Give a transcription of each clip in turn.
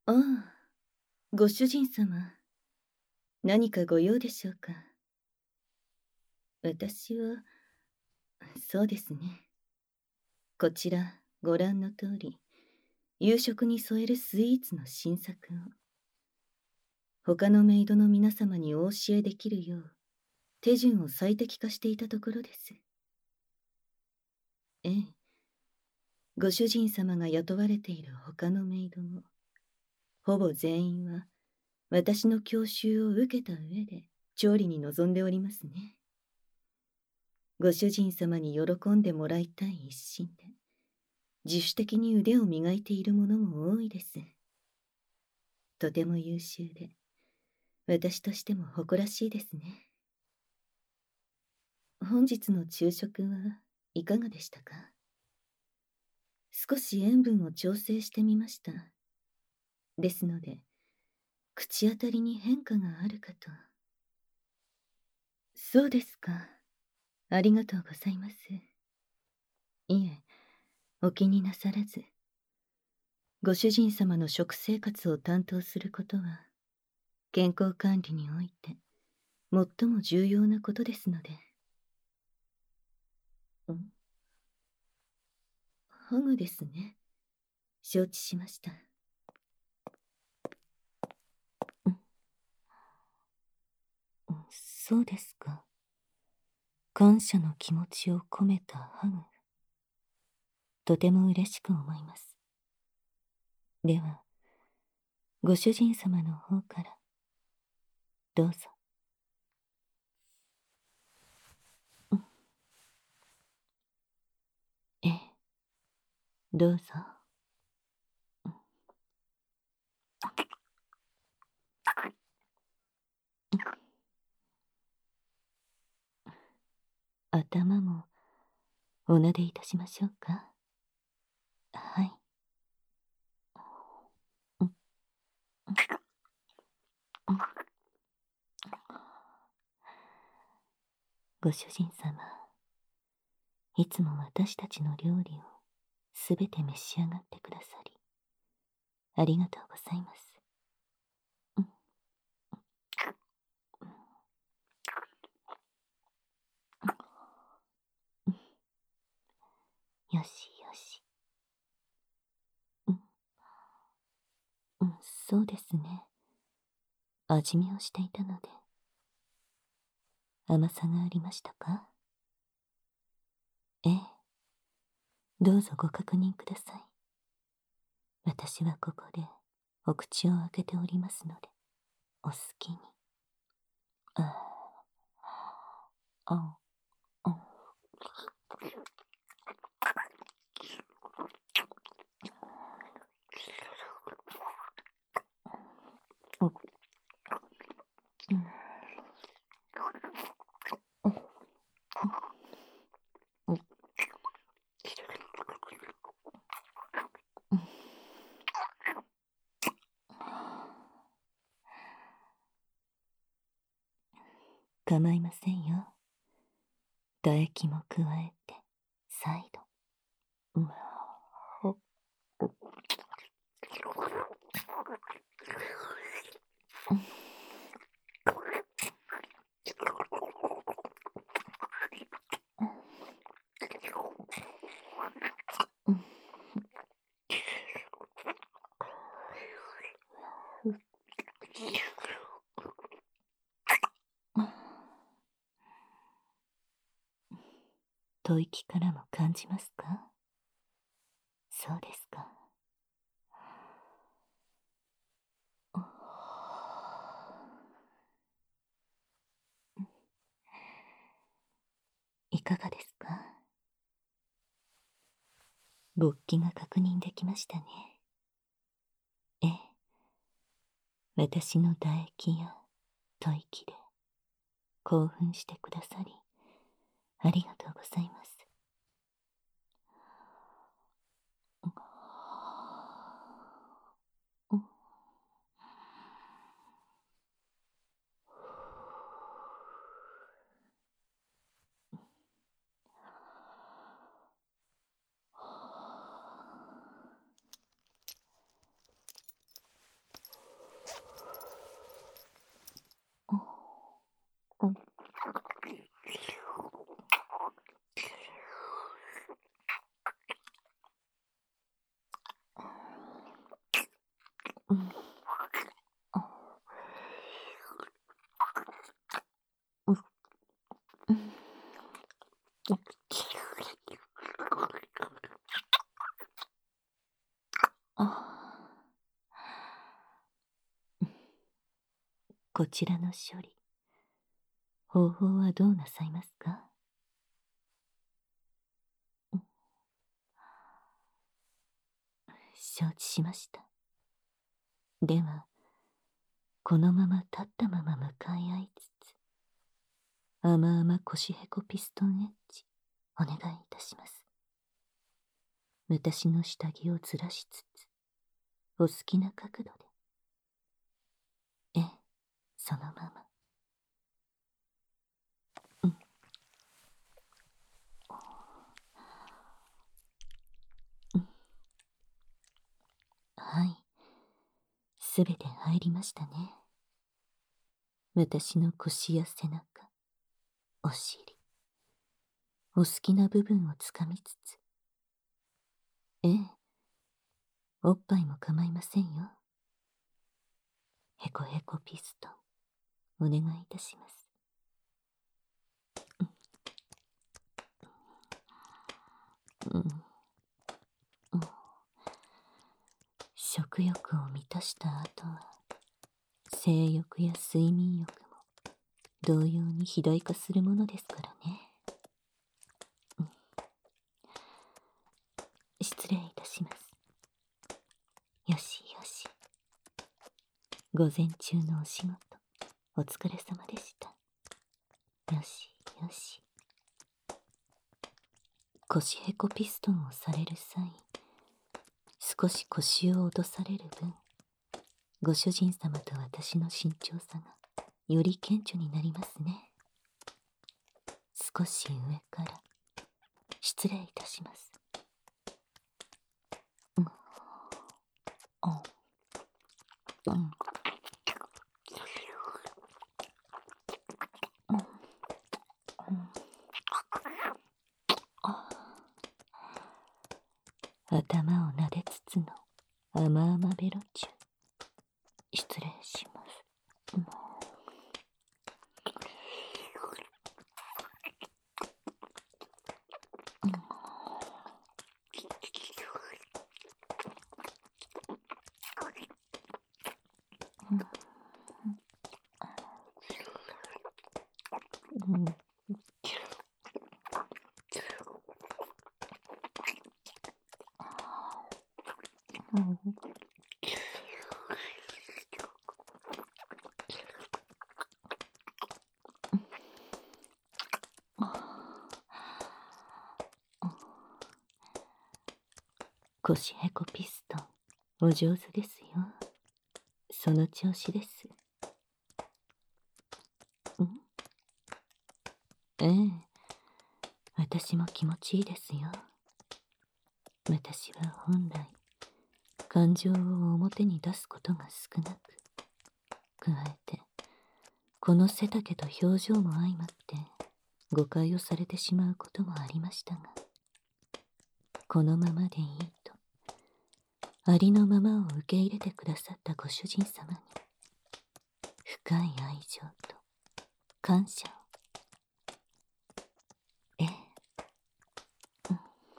ああ、ご主人様。何かご用でしょうか。私は、そうですね。こちら、ご覧の通り、夕食に添えるスイーツの新作を、他のメイドの皆様にお教えできるよう、手順を最適化していたところです。ええ。ご主人様が雇われている他のメイドも、ほぼ全員は、私の教習を受けた上で、調理に臨んでおりますね。ご主人様に喜んでもらいたい一心で、自主的に腕を磨いている者も多いです。とても優秀で、私としても誇らしいですね。本日の昼食はいかがでしたか？少し塩分を調整してみました。ですので、口当たりに変化があるかと。そうですか。ありがとうございます。いえ、お気になさらず。ご主人様の食生活を担当することは、健康管理において、最も重要なことですので。ハグですね。承知しました。そうですか。感謝の気持ちを込めたハグ。とても嬉しく思います。では、ご主人様の方から、どうぞ。ええ、どうぞ。頭もお撫でいたしましょうか。はい。ご主人様、いつも私たちの料理をすべて召し上がってくださり、ありがとうございます。よしよし。そうですね。味見をしていたので。甘さがありましたか？ええ。どうぞご確認ください。私はここでお口を開けておりますので、お好きに。ああ、あ、構いませんよ。唾液も加えて、再度。吐息からも感じますか？そうですか。いかがですか？勃起が確認できましたね。ええ。私の唾液や吐息で興奮してくださり、ありがとうございます。 うん。あ、うん、うん。あ、こちらの処理、方法はどうなさいますか？うん、承知しました。では、このまま立ったまま向かい合いつつ、甘々腰へこピストンエッジ、お願いいたします。私の下着をずらしつつ、お好きな角度で。ええ、そのまま。うん。うん。はい。すべて入りましたね。私の腰や背中、お尻、お好きな部分をつかみつつ。ええ、おっぱいも構いませんよ。へこへこピストン、お願いいたします。うん。うん。食欲を満たした後は、性欲や睡眠欲も同様に肥大化するものですからね。うん。失礼いたします。よしよし。午前中のお仕事、お疲れ様でした。よしよし。腰へこピストンをされる際、少し腰を落とされる分、ご主人様と私の身長差がより顕著になりますね。少し上から失礼いたします。うん。あ、うん。うん。うん。あ、頭を撫でつつの甘々ベロチュ。失礼します。うん。うん。うん。うん。腰へこピストン、お上手ですよ。その調子です。ん、ええ、私も気持ちいいですよ。私は本来、感情を表に出すことが少なく、加えて、この背丈と表情も相まって、誤解をされてしまうこともありましたが、このままでいいと、ありのままを受け入れてくださったご主人様に、深い愛情と感謝を。ええ、うん。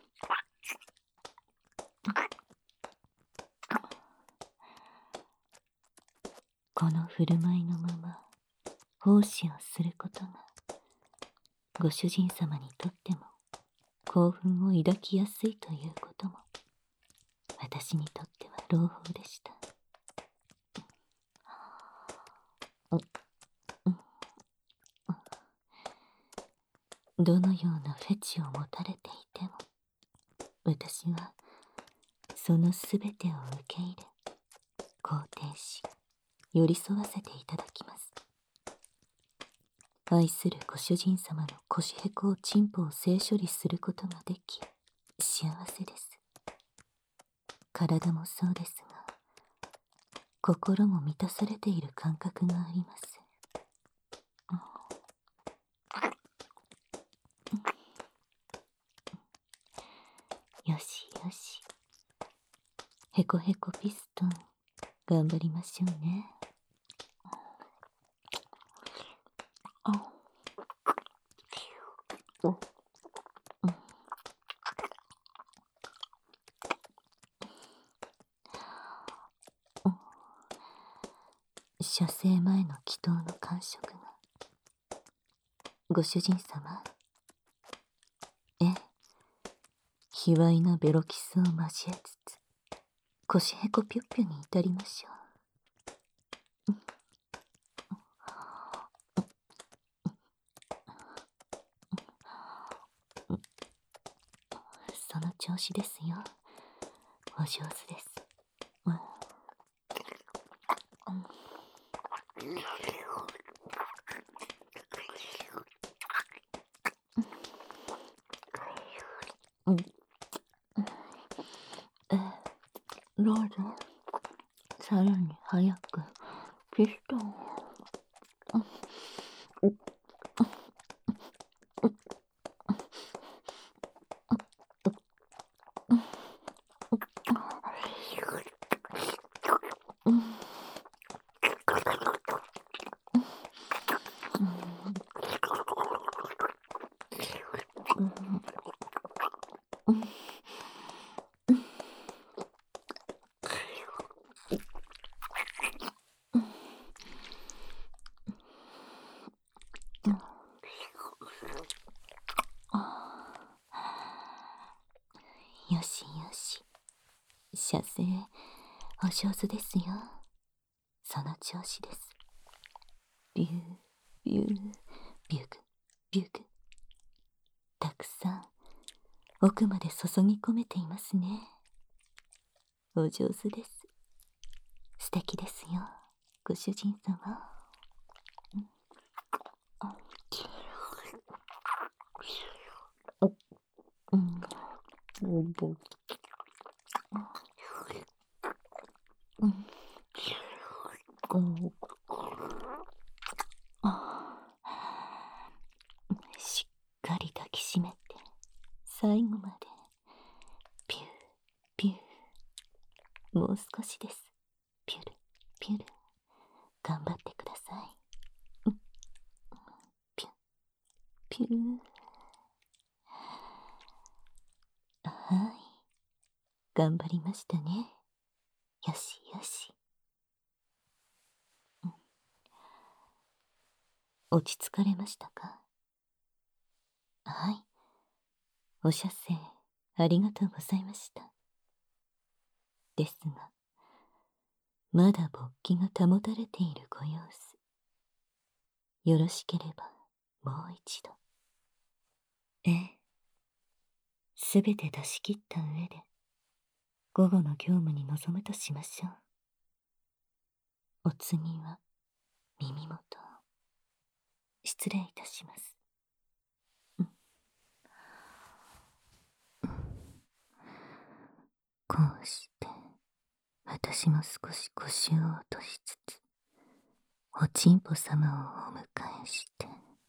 この振る舞いのまま奉仕をすることがご主人様にとっても興奮を抱きやすいということも私にとっては朗報でした。うん。うん。どのようなフェチを持たれていても私はそのすべてを受け入れ肯定し寄り添わせていただきます。愛するご主人様の腰へこをチンポを性処理することができ幸せです。体もそうですが心も満たされている感覚があります。よしよし。へこへこピストン、 頑張りましょうね。射精前の祈祷の感触が。ご主人様。ええ、卑猥なベロキスを交えつつ、腰へこぴょっぴょに至りましょう。その調子ですよ。お上手です。どうぞ、さらに早くピストンを。よしよし。射精、お上手ですよ。その調子です。ビュー、ビュー、ビュグ、ビュグ。たくさん、奥まで注ぎ込めていますね。お上手です。素敵ですよ、ご主人様。しっかり抱きしめて、最後まで。ピュー、ピュー。もう少しです。ピュル、ピュル。頑張ってください。ピュ、ピュー。はい。頑張りましたね。よしよし。落ち着かれましたか？はい。お射精、ありがとうございました。ですが、まだ勃起が保たれているご様子。よろしければ、もう一度。ええ。すべて出し切った上で、午後の業務に臨むとしましょう。お次は、耳元を。失礼いたします。こうして、私も少し腰を落としつつ、おちんぽ様をお迎えして、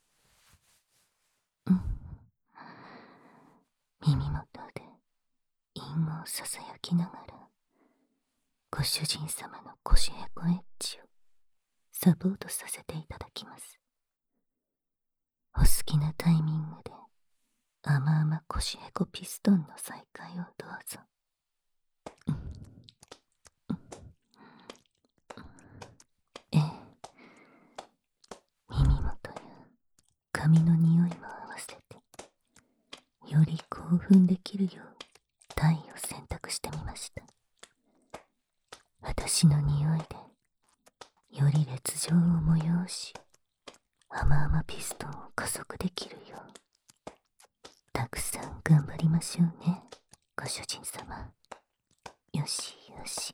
耳元で韻をささやきながら、ご主人様の腰へこエッジをサポートさせていただきます。お好きなタイミングで甘々腰へこピストンの再開をどうぞ。ええ、耳元や髪の匂いも合わせて、より興奮できるよう体を選択してみました。私の匂いでより烈情を催し、甘々ピストンを加速できるよう、たくさん頑張りましょうね、ご主人様。よしよし。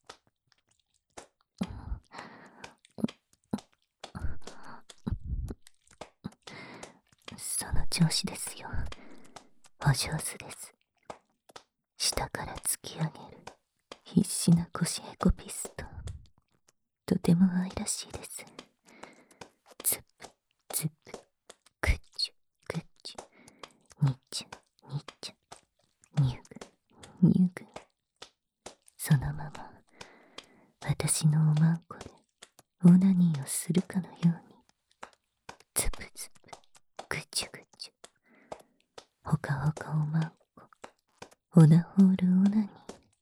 その調子ですよ。お上手です。下から突き上げる必死な腰へこピストン、とても愛らしいです。ズプズプ、クッチュクッチュ、ニッチャニッチャ、ニュグニュグ。そのまま私のおまんこでオナニーをするかのように、つぶつぶ、ぐちゅぐちゅ、ほかほかおまんこ、オナホールオナニ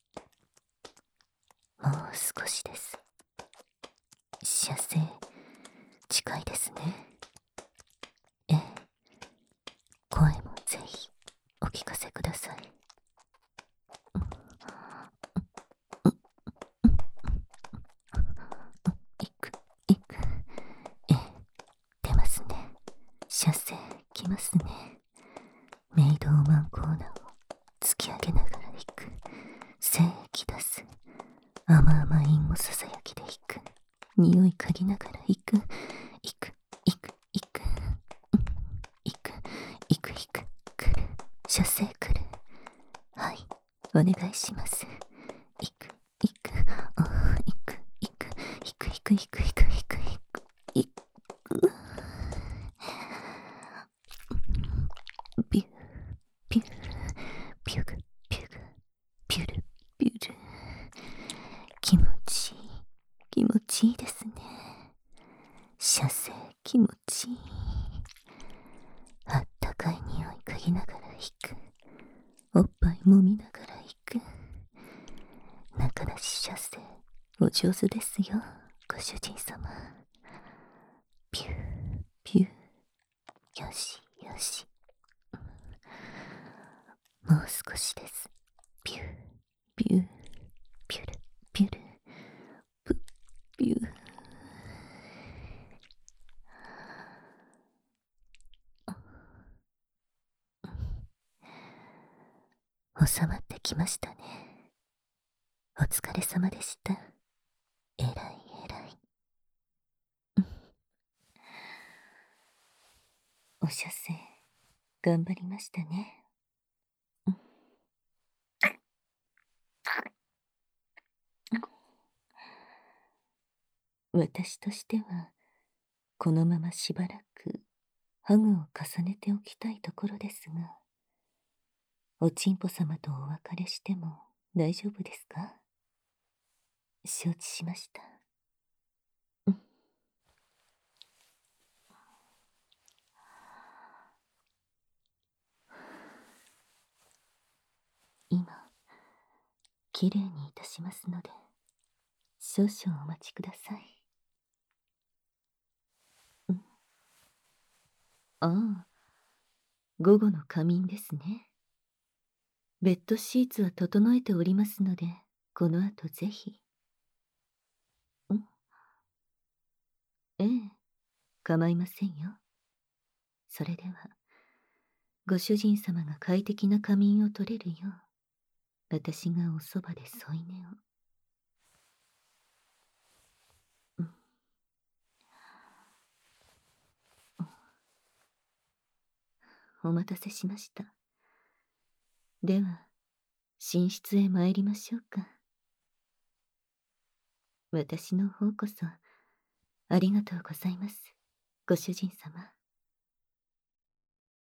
ー。もう少しです。射精、近いですね。ええ、声もぜひお聞かせください。いく、いく、ええ、出ますね。射精、きますね。メイドオマンコーナーを突き上げながら引く。精液出す。甘々韻をささやきで引く。匂い嗅ぎながら引く。いく、いく、いく。いく、いく、いく。来る。射精来る。はい、お願いします。いく、いく、いく、いく、いく、いく、いく、いく、いく、いく、いく。ビュー、ビュー、ビュグ、ビュグ、ビュル、ビュル。気持ちいい、気持ちいいですね。射精気持ちいい。あったかい匂い嗅ぎながら引く。おっぱい揉みながら引く。中出し射精、お上手ですよ、ご主人様。ピュー、ピュー。よし、よし。もう少しです。ピュー、ピュー、ピュル、ピュル。プッ、ピュー。収まってきましたね。お疲れ様でした。えらいえらい。お射精、頑張りましたね。私としては、このまましばらくハグを重ねておきたいところですが、おちんぽ様とお別れしても大丈夫ですか？承知しました。今、きれいにいたしますので、少々お待ちください。ああ、午後の仮眠ですね。ベッドシーツは整えておりますので、この後ぜひ。ええ、構いませんよ。それでは、ご主人様が快適な仮眠を取れるよう、私がおそばで添い寝を。お待たせしました。では、寝室へ参りましょうか。私の方こそ、ありがとうございます、ご主人様。